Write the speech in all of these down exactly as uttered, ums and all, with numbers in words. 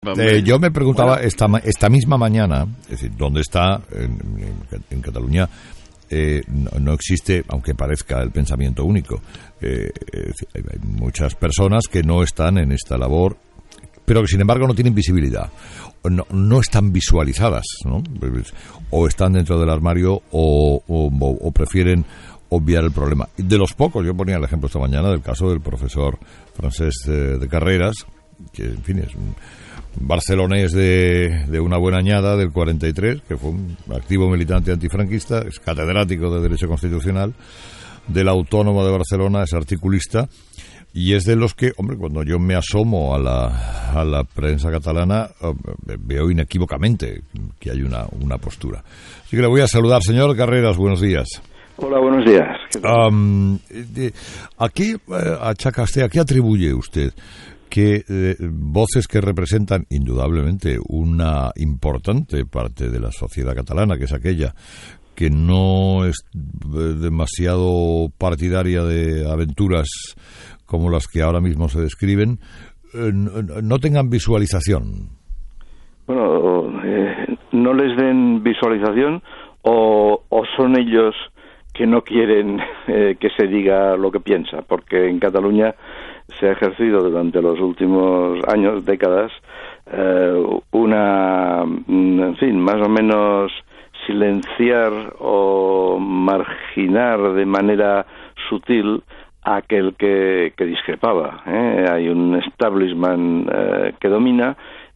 Eh, yo me preguntaba bueno. esta, esta misma mañana, es decir, ¿dónde está en, en, en Cataluña? Eh, no, no existe, aunque parezca el pensamiento único. Eh, hay muchas personas que no están en esta labor, pero que sin embargo no tienen visibilidad, no, no están visualizadas, ¿no? O están dentro del armario o, o, o prefieren obviar el problema. De los pocos, yo ponía el ejemplo esta mañana del caso del profesor Francesc de, de Carreras, que en fin es un barcelonés de, de una buena añada, del cuarenta y tres, que fue un activo militante antifranquista, es catedrático de Derecho Constitucional del Autónomo de Barcelona, es articulista, y es de los que, hombre, cuando yo me asomo a la, a la prensa catalana, veo inequívocamente que hay una, una postura. Así que le voy a saludar. Señor Carreras, buenos días. Hola, buenos días. Um, de, ¿A qué eh, achaca usted, a qué atribuye usted que eh, voces que representan indudablemente una importante parte de la sociedad catalana, que es aquella que no es demasiado partidaria de aventuras como las que ahora mismo se describen, eh, no tengan visualización? Bueno, eh, no les den visualización o, o son ellos que no quieren eh, que se diga lo que piensa, porque en Cataluña se ha ejercido durante los últimos años, décadas, eh, una, en fin, más o menos silenciar o marginar de manera sutil a aquel que, que discrepaba, ¿eh? Hay un establishment eh, que domina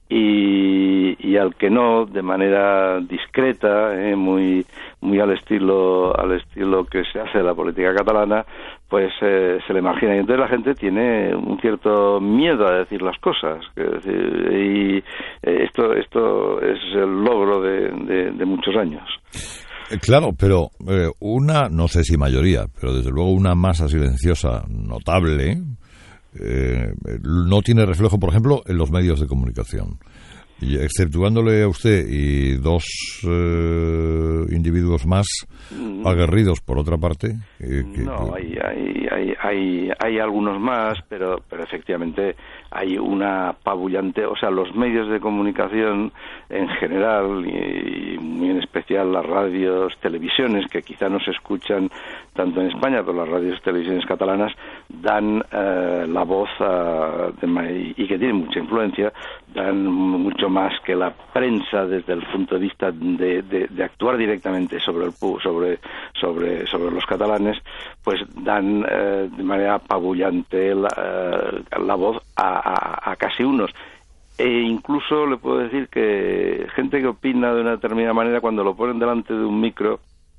y, y al que no, de manera discreta, eh, muy muy al estilo al estilo que se hace de la política catalana, pues eh, se le margina, y entonces la gente tiene un cierto miedo a decir las cosas, es decir, y eh, esto esto es el logro de, de, de muchos años. Claro, pero eh, una, no sé si mayoría, pero desde luego una masa silenciosa notable eh, no tiene reflejo, por ejemplo, en los medios de comunicación. Y exceptuándole a usted y dos eh, individuos más aguerridos, por otra parte. Eh, que, no, hay, hay, hay, hay, hay algunos más, pero, pero efectivamente hay una apabullante, o sea, los medios de comunicación en general y, y muy en especial las radios, televisiones, que quizá no se escuchan tanto en España, pero las radios y televisiones catalanas dan eh, la voz a, de, y que tienen mucha influencia, dan mucho más que la prensa desde el punto de vista de, de, de actuar directamente sobre el sobre sobre sobre los catalanes, pues dan eh, de manera apabullante la, eh, la voz a, a, a casi unos. E incluso le puedo decir que gente que opina de una determinada manera, cuando lo ponen delante de un micro,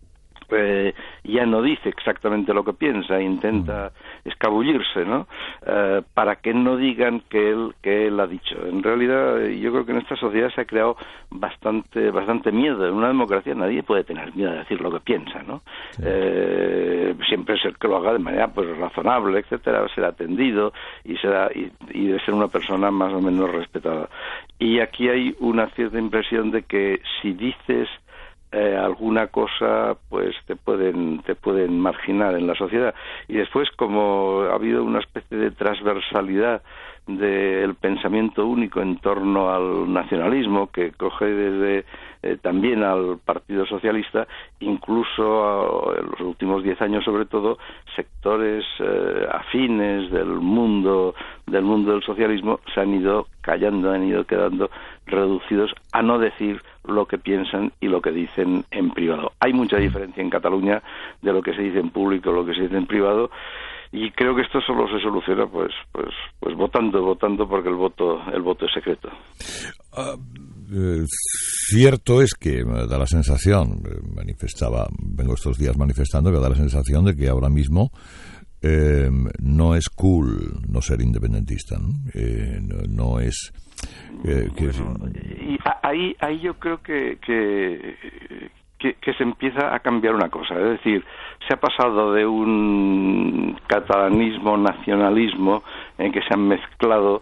Eh, ya no dice exactamente lo que piensa, intenta escabullirse, ¿no? Eh, para que no digan que él que él ha dicho. En realidad, yo creo que en esta sociedad se ha creado bastante bastante miedo. En una democracia nadie puede tener miedo de decir lo que piensa, ¿no? Sí. Eh, siempre es el que lo haga de manera pues razonable, etcétera, será atendido y será y, y debe ser una persona más o menos respetada. Y aquí hay una cierta impresión de que si dices Eh, alguna cosa, pues te pueden te pueden marginar en la sociedad. Y después, como ha habido una especie de transversalidad del pensamiento único en torno al nacionalismo, que coge desde eh, también al Partido Socialista, incluso a, en los últimos diez años sobre todo, sectores eh, afines del mundo del mundo del socialismo se han ido callando, han ido quedando reducidos a no decir lo que piensan y lo que dicen en privado. Hay mucha diferencia en Cataluña de lo que se dice en público, lo que se dice en privado, y creo que esto solo se soluciona pues pues pues votando, votando porque el voto el voto es secreto. Uh, eh, cierto es que me da la sensación, manifestaba, vengo estos días manifestando, que da la sensación de que ahora mismo eh, no es cool no ser independentista, ¿no? Eh, no, no es Eh, que bueno, y ahí ahí yo creo que, que que que se empieza a cambiar una cosa, es decir, se ha pasado de un catalanismo, nacionalismo en que se han mezclado,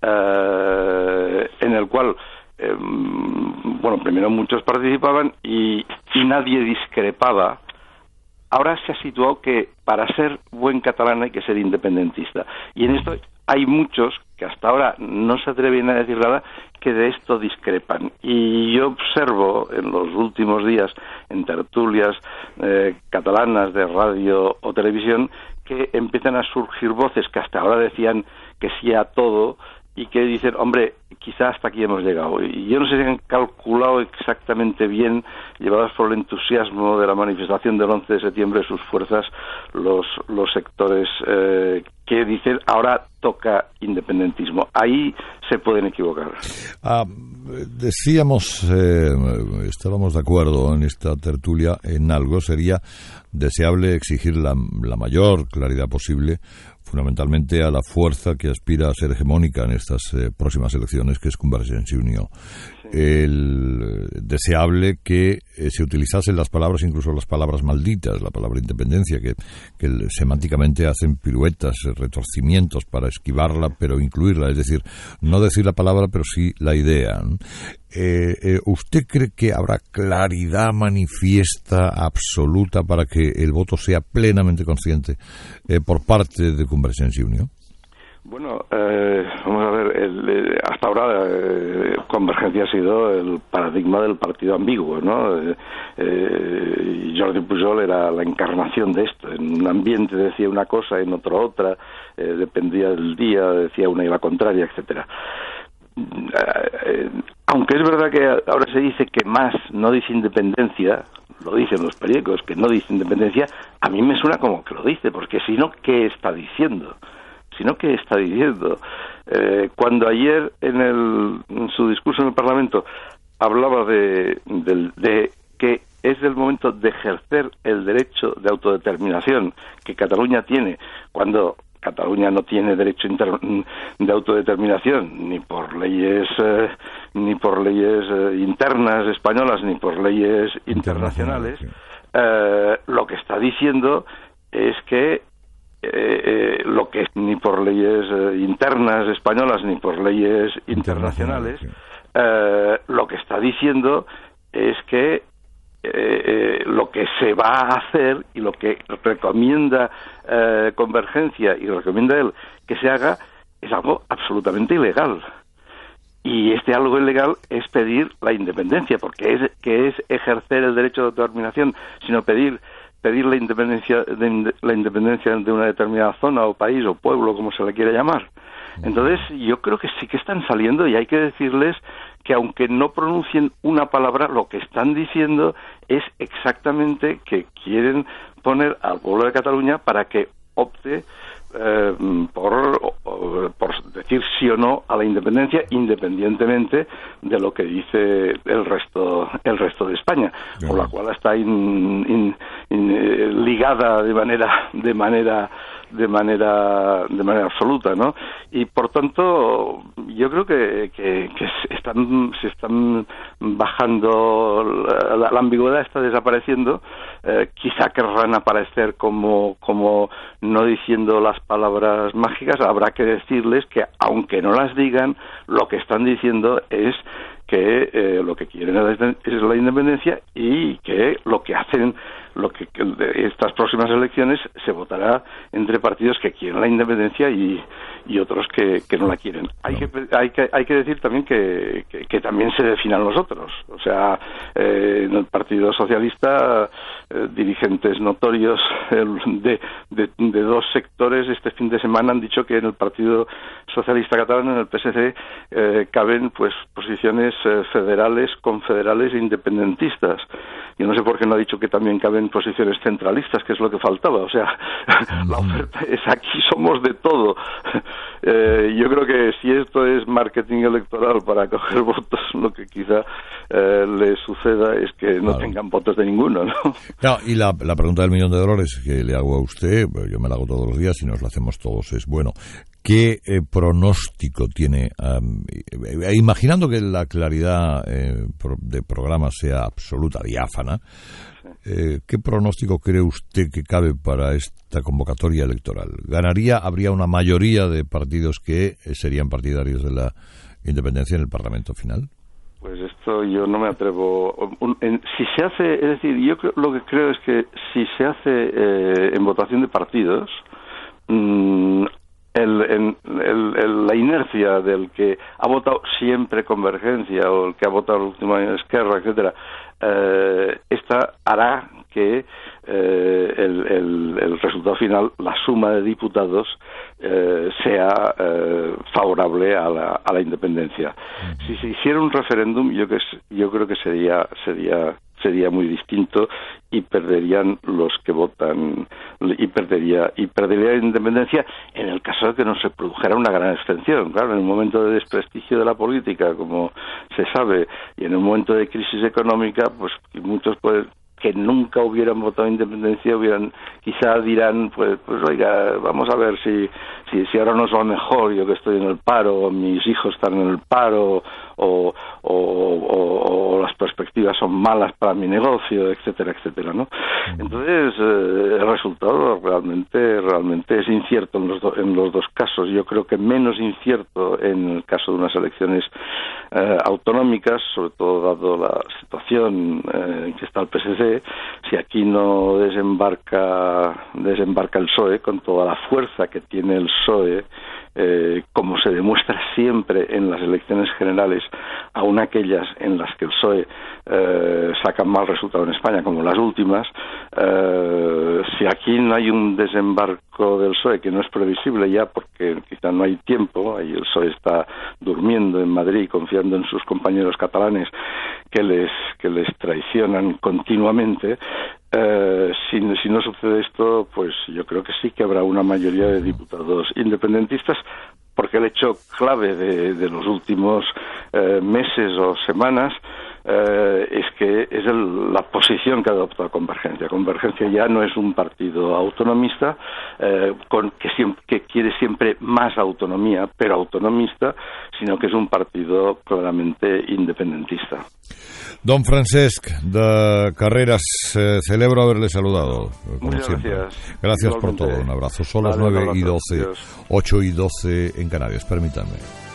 eh, en el cual eh, bueno, primero muchos participaban y, y nadie discrepaba. Ahora se ha situado que para ser buen catalán hay que ser independentista, y en esto hay muchos que hasta ahora no se atreven a decir nada, que de esto discrepan. Y yo observo en los últimos días en tertulias eh, catalanas de radio o televisión que empiezan a surgir voces que hasta ahora decían que sí a todo y que dicen, hombre, quizá hasta aquí hemos llegado. Y yo no sé si han calculado exactamente bien, llevados por el entusiasmo de la manifestación del once de septiembre, sus fuerzas, los, los sectores eh, que dicen, ahora toca independentismo. Ahí se pueden equivocar. Ah, decíamos, eh, estábamos de acuerdo en esta tertulia en algo, sería deseable exigir la, la mayor claridad posible, fundamentalmente a la fuerza que aspira a ser hegemónica en estas eh, próximas elecciones, que es Convergencia y Unió. Sí. El, eh, deseable que eh, se utilizasen las palabras, incluso las palabras malditas, la palabra independencia, que, que semánticamente hacen piruetas, retorcimientos para esquivarla, pero incluirla, es decir, no decir la palabra, pero sí la idea. Eh, eh, ¿Usted cree que habrá claridad manifiesta, absoluta, para que el voto sea plenamente consciente eh, por parte de Convergencia y Unió? Bueno, eh, vamos a ver, el, el, hasta ahora eh, Convergencia ha sido el paradigma del partido ambiguo, ¿no? Eh, eh, Jordi Pujol era la encarnación de esto. En un ambiente decía una cosa, en otro otra, eh, dependía del día, decía una y la contraria, etcétera. Eh, aunque es verdad que ahora se dice que más no dice independencia, lo dicen los periódicos, que no dice independencia, a mí me suena como que lo dice, porque si no, ¿qué está diciendo? Si no, ¿qué está diciendo? Eh, cuando ayer en, el, en su discurso en el Parlamento hablaba de, de, de que es el momento de ejercer el derecho de autodeterminación que Cataluña tiene, cuando Cataluña no tiene derecho inter- de autodeterminación ni por leyes eh, ni por leyes eh, internas españolas ni por leyes internacionales. Eh, lo que está diciendo es que eh, eh, lo que ni por leyes eh, internas españolas ni por leyes internacionales, eh, lo que está diciendo es que Eh, eh, lo que se va a hacer y lo que recomienda eh, Convergencia y recomienda él que se haga es algo absolutamente ilegal. Y este algo ilegal es pedir la independencia, porque es que es ejercer el derecho de autodeterminación, sino pedir pedir la independencia de, la independencia de una determinada zona o país o pueblo, como se le quiera llamar. Entonces, yo creo que sí que están saliendo y hay que decirles que aunque no pronuncien una palabra, lo que están diciendo es exactamente que quieren poner al pueblo de Cataluña para que opte eh, por, por decir sí o no a la independencia, independientemente de lo que dice el resto el resto de España, por la cual está in, in, in, ligada de manera de manera de manera de manera absoluta, ¿no? Y por tanto yo creo que, que, que están se están bajando la, la, la ambigüedad está desapareciendo. Eh, quizá querrán aparecer como como no diciendo las palabras mágicas. Habrá que decirles que aunque no las digan, lo que están diciendo es que eh, lo que quieren es la independencia y que lo que hacen, lo que, que estas próximas elecciones se votará entre partidos que quieren la independencia y, y otros que, que no la quieren. Hay que hay que hay que decir también que, que, que también se definan los otros. O sea, eh, en el Partido Socialista eh, dirigentes notorios eh, de, de, de dos sectores este fin de semana han dicho que en el Partido Socialista Catalán, en el P S C, eh, caben pues posiciones eh, federales, confederales e independentistas. Yo no sé por qué no ha dicho que también caben posiciones centralistas, que es lo que faltaba. O sea, la oferta es aquí somos de todo. Eh, yo creo que si esto es marketing electoral para coger votos, lo que quizá eh, le suceda es que no claro. tengan votos de ninguno, ¿no? No, y la, la pregunta del millón de dólares que le hago a usted, yo me la hago todos los días y nos la hacemos todos, es bueno, ¿qué eh, pronóstico tiene? Um, eh, imaginando que la claridad eh, pro, de programa sea absoluta, diáfana, eh, ¿qué pronóstico cree usted que cabe para esta convocatoria electoral? ¿Ganaría, habría una mayoría de partidos que eh, serían partidarios de la independencia en el Parlamento final? Pues esto yo no me atrevo. En, si se hace, es decir, yo creo, lo que creo es que si se hace eh, en votación de partidos, mmm, el, el, en el, el, la inercia del que ha votado siempre Convergencia o el que ha votado el último año Esquerra, etcétera, eh, esta hará que eh, el, el, el resultado final, la suma de diputados, eh, sea eh, favorable a la, a la independencia. Si se hiciera un referéndum, yo que yo creo que sería sería sería muy distinto y perderían los que votan y perdería y perdería la independencia en el caso de que no se produjera una gran extensión. Claro, en un momento de desprestigio de la política, como se sabe, y en un momento de crisis económica, pues muchos pueden que nunca hubieran votado independencia hubieran quizá dirán pues pues oiga, vamos a ver si si si ahora nos va mejor, yo que estoy en el paro, o mis hijos están en el paro, o, o, o, o las perspectivas son malas para mi negocio, etcétera, etcétera, ¿no? Entonces eh, el resultado realmente realmente es incierto en los do, en los dos casos. Yo creo que menos incierto en el caso de unas elecciones eh, autonómicas, sobre todo dado la situación eh, en que está el P S C. Si aquí no desembarca desembarca el P S O E con toda la fuerza que tiene el P S O E, eh, como se demuestra siempre en las elecciones generales, aun aquellas en las que el P S O E eh, saca mal resultado en España, como las últimas, eh, si aquí no hay un desembarco del P S O E, que no es previsible ya porque quizá no hay tiempo, ahí el P S O E está durmiendo en Madrid, confiando en sus compañeros catalanes que les que les traicionan continuamente. Eh, si, si no sucede esto, pues yo creo que sí que habrá una mayoría de diputados independentistas, porque el hecho clave de, de los últimos eh, meses o semanas eh, es que es el, la posición que ha adoptado Convergencia. Convergencia ya no es un partido autonomista eh, con, que, siempre, que quiere siempre más autonomía, pero autonomista, sino que es un partido claramente independentista. Don Francesc de Carreras, eh, celebro haberle saludado, como Muchas siempre. Gracias. Gracias por Igualmente. todo, un abrazo. Son las Vale, nueve y un abrazo. doce, Adiós. ocho y doce en Canarias, permítanme.